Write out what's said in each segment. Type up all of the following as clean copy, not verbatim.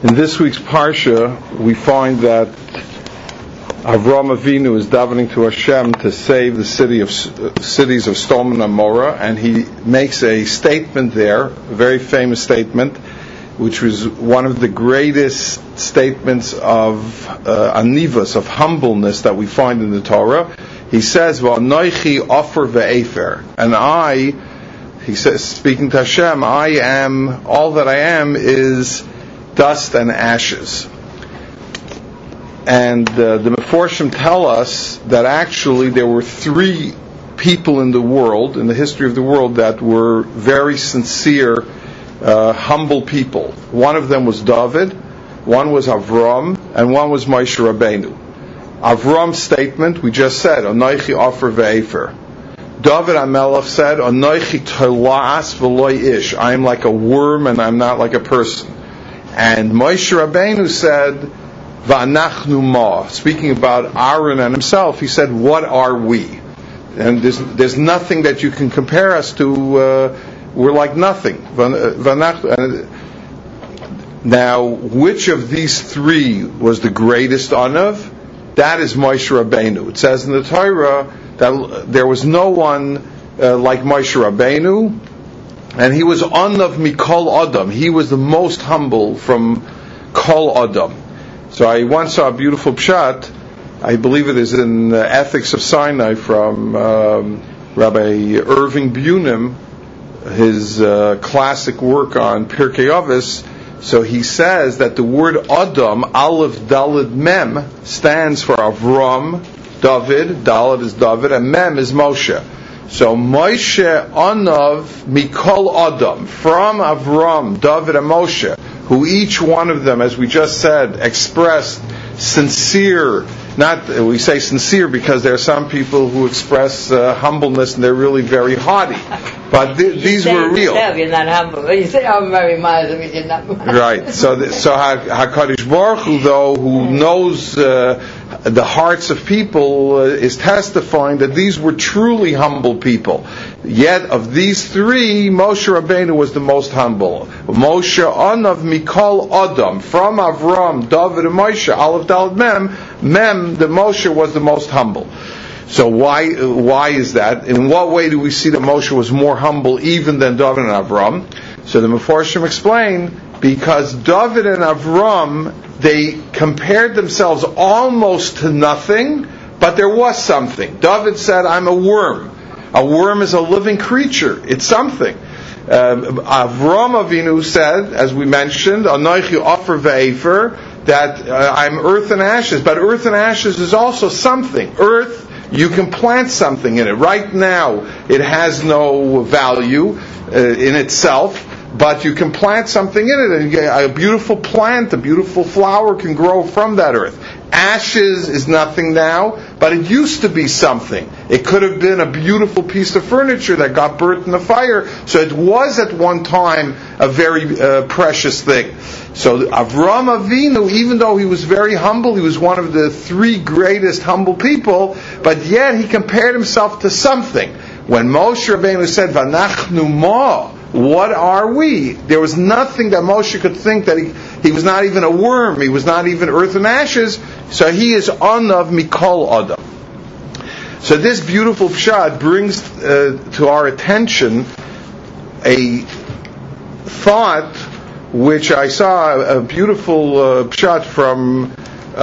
In this week's Parsha, we find that Avraham Avinu is davening to Hashem to save the cities of Sodom and Gomorrah, and he makes a statement there, a very famous statement, which was one of the greatest statements of anivus, of humbleness that we find in the Torah. He says, "V'anoichi offer ve'efer," and I, he says, speaking to Hashem, all that I am is dust and ashes. And the Meforshim tell us that actually there were three people in the world, in the history of the world, that were very sincere, humble people. One of them was David, one was Avram, and one was Moshe Rabbeinu. Avram's statement, we just said, Anoichi offer ve'efer. David HaMelech said, Anoichi tola'as v'loi ish. I am like a worm and I'm not like a person. And Moshe Rabbeinu said, V'anachnu ma. Speaking about Aaron and himself, he said, what are we? And there's nothing that you can compare us to. We're like nothing. Now, which of these three was the greatest Anav? That is Moshe Rabbeinu. It says in the Torah that there was no one like Moshe Rabbeinu, and he was Anav Mikol Adam. He was the most humble from Kol Adam. So I once saw a beautiful pshat, I believe it is in Ethics of Sinai from Rabbi Irving Bunim, his classic work on Pirkei Avos. So he says that the word Adam, Aleph Daled Mem, stands for Avram, David, Daled is David, and Mem is Moshe. So Moshe Anav Mikol Adam, from Avram, David, and Moshe, who each one of them, as we just said, expressed sincere, we say sincere because there are some people who express humbleness and they're really very haughty. But these were real. You're not humble. You say, I'm very modest, you're not modest. Right. So HaKadosh Baruch Hu, though, who knows the hearts of people, is testifying that these were truly humble people. Yet, of these three, Moshe Rabbeinu was the most humble. Moshe Anav Mikol Adam, from Avram, David, and Moshe, Aleph Daled Mem, the Moshe was the most humble. So why is that? In what way do we see that Moshe was more humble even than David and Avram? So the Meforshim explain, because David and Avram, they compared themselves almost to nothing, but there was something. David said, I'm a worm. A worm is a living creature. It's something. Avram Avinu said, as we mentioned, Anoichi offer ve'efer, that I'm earth and ashes. But earth and ashes is also something. Earth, you can plant something in it. Right now, it has no value in itself, but you can plant something in it, and a beautiful plant, a beautiful flower can grow from that earth. Ashes is nothing now, but it used to be something. It could have been a beautiful piece of furniture that got burnt in the fire, so it was at one time a very precious thing. So Avram Avinu, even though he was very humble, he was one of the three greatest humble people, but yet he compared himself to something. When Moshe Rabbeinu said, V'anachnu ma, what are we? There was nothing that Moshe could think that he was not even a worm, he was not even earth and ashes, so he is Anav Mikol Adam. So this beautiful pshat brings to our attention a thought which I saw, a beautiful pshat from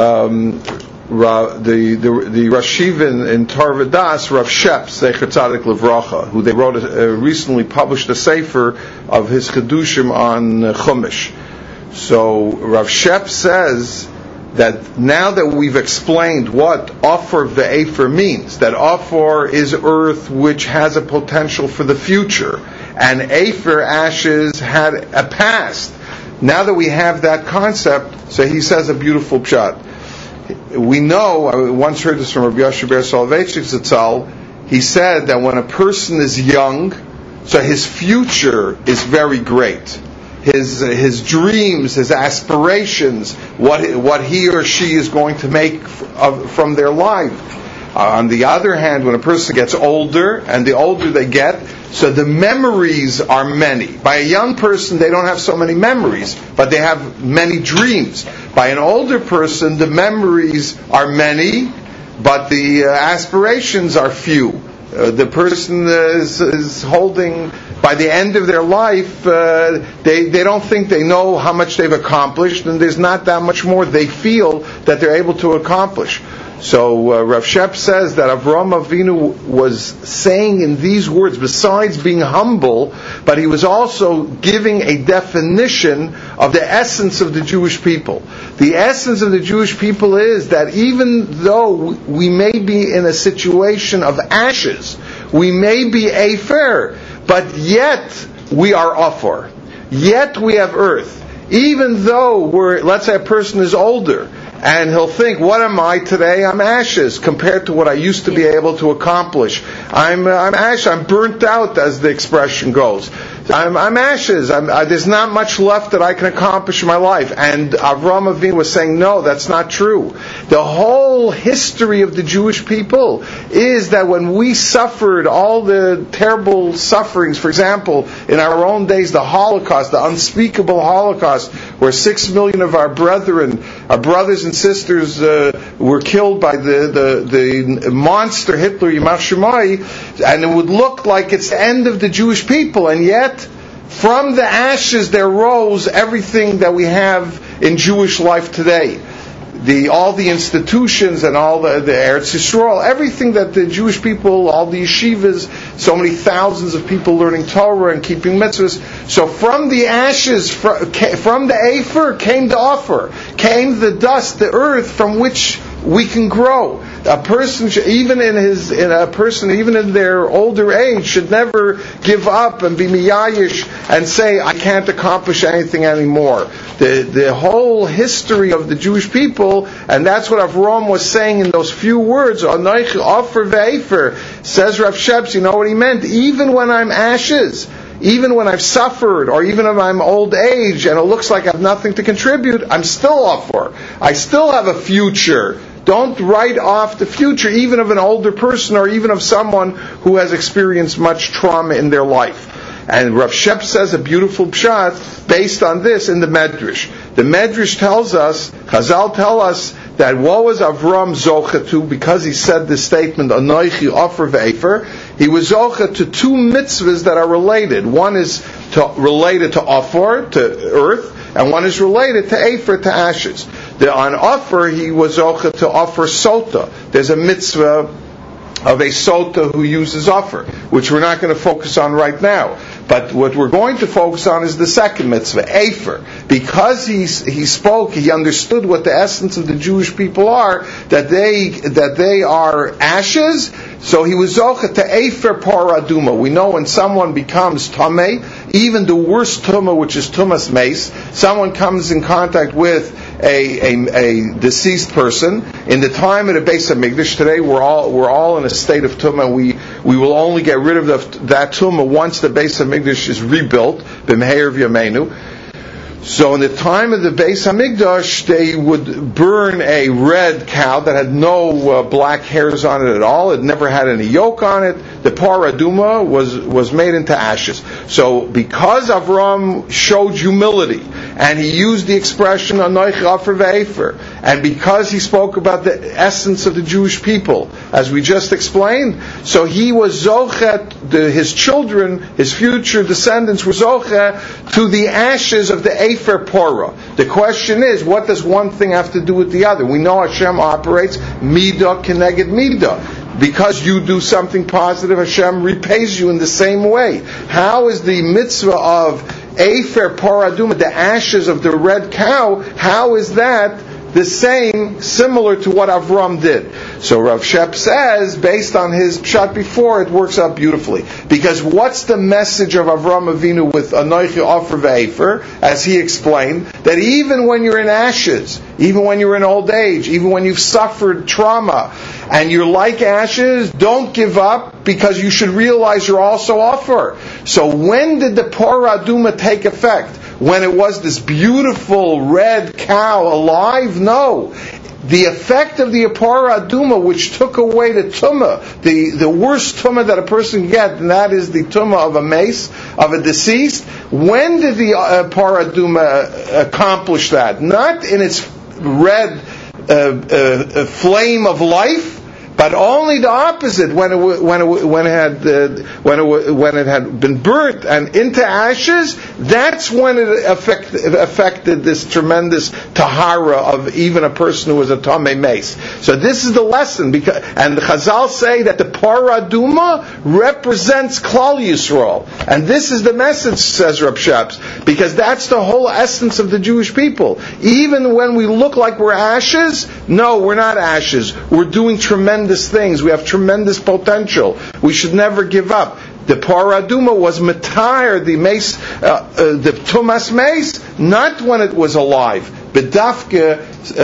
the Rashiv in Torah Das, Rav Shep, Zecher Tzadik Levracha, who they recently published a sefer of his Chedushim on Chumash. So Rav Shep says that now that we've explained what Offer Ve'efer means, that Offer is earth which has a potential for the future, and Efer, ashes, had a past. Now that we have that concept, so he says a beautiful pshat. We know, I once heard this from Rabbi Yasher Ber Soloveitchik Zatzal, he said that when a person is young, so his future is very great. His dreams, his aspirations, what he or she is going to make from their life On the other hand, when a person gets older, and the older they get, so the memories are many. By a young person, they don't have so many memories, but they have many dreams. By an older person, the memories are many, but the aspirations are few. The person is holding, by the end of their life, they don't think they know how much they've accomplished, and there's not that much more they feel that they're able to accomplish. So Rav Shep says that Avraham Avinu was saying in these words, besides being humble, but he was also giving a definition of the essence of the Jewish people. The essence of the Jewish people is that even though we may be in a situation of ashes, we may be afer, but yet we are offer. Yet we have earth. Even though let's say a person is older, and he'll think, what am I today? I'm ashes compared to what I used to be able to accomplish. I'm ashes. I'm burnt out, as the expression goes. I'm ashes. There's not much left that I can accomplish in my life. And Avraham Avinu was saying, no, that's not true. The whole history of the Jewish people is that when we suffered all the terrible sufferings, for example, in our own days, the Holocaust, the unspeakable Holocaust, where 6 million of our brethren, our brothers and sisters were killed by the monster Hitler, Yimach Shemai, and it would look like it's the end of the Jewish people, and yet from the ashes there rose everything that we have in Jewish life today. All the institutions and all the Eretz Yisrael, everything that the Jewish people, all the yeshivas, so many thousands of people learning Torah and keeping mitzvahs. So from the ashes, from the Afer came the offer, came the dust, the earth from which we can grow. A person, even in their older age, should never give up and be miyayish and say, I can't accomplish anything anymore. The whole history of the Jewish people, and that's what Avraham was saying in those few words, Anoich Offer Ve'efer, says Rav Sheps, you know what he meant? Even when I'm ashes, even when I've suffered, or even if I'm old age and it looks like I have nothing to contribute, I'm still offer. I still have a future. Don't write off the future, even of an older person or even of someone who has experienced much trauma in their life. And Rav Shep says a beautiful pshat based on this in the Medrash. The Medrash tells us, Chazal tell us, that what was Avram zocha to, because he said this statement, Anoichi Offer Ve'efer, he was zocha to two mitzvahs that are related. One is related to Offer, to earth, and one is related to Efer, to ashes. On Offer, he was zocha to offer sota. There's a mitzvah of a sota who uses offer, which we're not going to focus on right now. But what we're going to focus on is the second mitzvah, Efer. Because he spoke, he understood what the essence of the Jewish people are, that they are ashes, so he was zocha to Efer paraduma. We know when someone becomes tamei, even the worst tumah, which is tumas meis, someone comes in contact with a deceased person. In the time of the Beis HaMikdash, today we're all in a state of tumah. We will only get rid of that tumah once the Beis HaMikdash is rebuilt, b'meher v'yameinu. So in the time of the Beis HaMikdash, they would burn a red cow that had no black hairs on it at all. It never had any yoke on it. The paraduma was made into ashes. So because Avram showed humility, and he used the expression Anoich Offer Ve'efer, and because he spoke about the essence of the Jewish people, as we just explained, so he was zochet, his children, his future descendants were zochet to the ashes of the Efer Porah. The question is, what does one thing have to do with the other? We know Hashem operates midah keneged midah. Because you do something positive, Hashem repays you in the same way. How is the mitzvah of Efer Paraduma, the ashes of the red cow, how is that the same, similar to what Avram did? So Rav Shep says, based on his pshat before, it works out beautifully. Because what's the message of Avram Avinu with Anoichi Offer Ve'efer, as he explained, that even when you're in ashes, even when you're in old age, even when you've suffered trauma, and you're like ashes, don't give up, because you should realize you're also offer. So when did the Paraduma take effect? When it was this beautiful red cow alive? No. the effect of the Apara Aduma, which took away the tumah, the worst tumah that a person can get, and that is the tumah of a mace, of a deceased. When did the Apara Aduma accomplish that? Not in its red flame of life, but only the opposite. When it had been burnt and into ashes, that's when it affected this tremendous tahara of even a person who was a tamei mace. So this is the lesson, and the Chazal say that the Paraduma represents Klal Yisrael, and this is the message, says Reb Sheps, because that's the whole essence of the Jewish people. Even when we look like we're ashes, no, we're not ashes. We're doing tremendous things. We have tremendous potential. We should never give up. The Paraduma was matar, the mace, the tumas mace, not when it was alive, but dafke,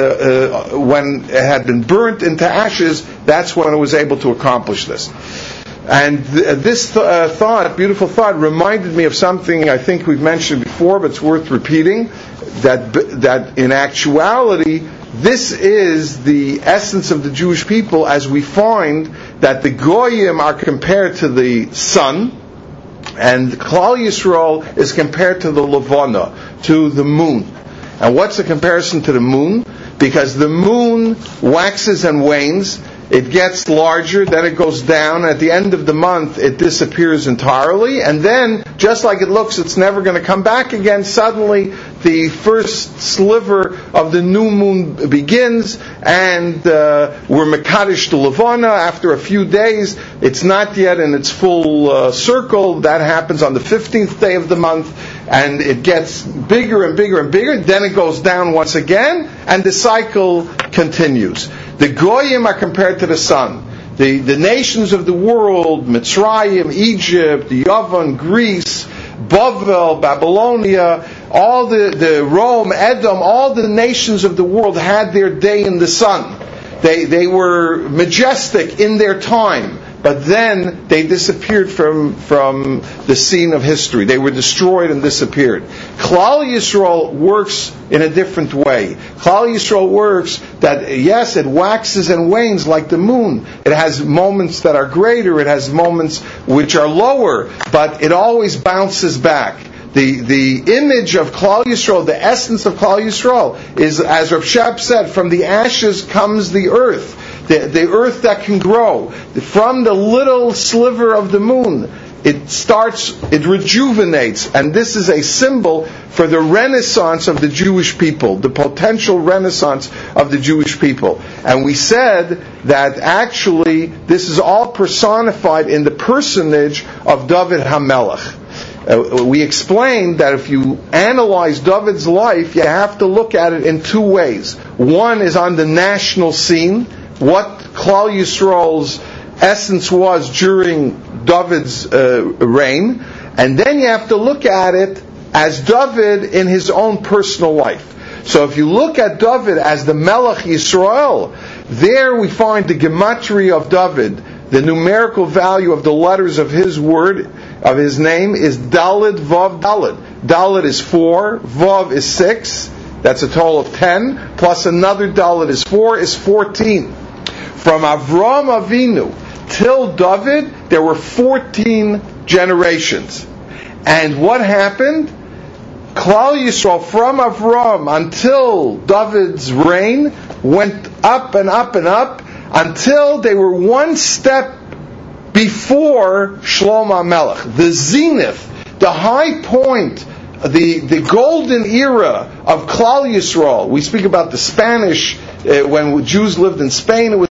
when it had been burnt into ashes. That's when it was able to accomplish this. And this thought, beautiful thought, reminded me of something I think we've mentioned before, but it's worth repeating. That in actuality, this is the essence of the Jewish people, as we find that the Goyim are compared to the sun, and Klal Yisrael is compared to the Levana, to the moon. And what's the comparison to the moon? Because the moon waxes and wanes, it gets larger, then it goes down, at the end of the month it disappears entirely, and then, just like it looks, it's never going to come back again. Suddenly the first sliver of the new moon begins, and we're Mekadosh to Levana. After a few days, it's not yet in its full circle. That happens on the 15th day of the month, and it gets bigger and bigger and bigger. Then it goes down once again, and the cycle continues. The Goyim are compared to the sun. The nations of the world, Mitzrayim, Egypt, Yavan, Greece, Bavel, Babylonia, all the Rome, Edom, all the nations of the world had their day in the sun. They were majestic in their time, but then they disappeared from the scene of history. They were destroyed and disappeared. Klal Yisrael works in a different way. Klal Yisrael works that, yes, it waxes and wanes like the moon. It has moments that are greater, it has moments which are lower, but it always bounces back. The image of Klal Yisrael, the essence of Klal Yisrael, is, as Reb Shep said, from the ashes comes the earth. The earth that can grow. From the little sliver of the moon, it rejuvenates. And this is a symbol for the renaissance of the Jewish people, the potential renaissance of the Jewish people. And we said that actually this is all personified in the personage of David HaMelech. We explained that if you analyze David's life, you have to look at it in two ways. One is on the national scene, what Klal Yisrael's essence was during David's reign, and then you have to look at it as David in his own personal life. So if you look at David as the Melech Yisrael, there we find the gematria of David, the numerical value of the letters of his word, of his name, is Daled Vav Daled. Daled is 4, Vav is 6, that's a total of 10, plus another Daled is 4, is 14. From Avram Avinu till David, there were 14 generations. And what happened? Klal Yisrael, from Avram until David's reign, went up and up and up until they were one step before Shlomo HaMelech. The zenith, the high point, the golden era of Klal Yisrael. We speak about the Spanish, when Jews lived in Spain, it was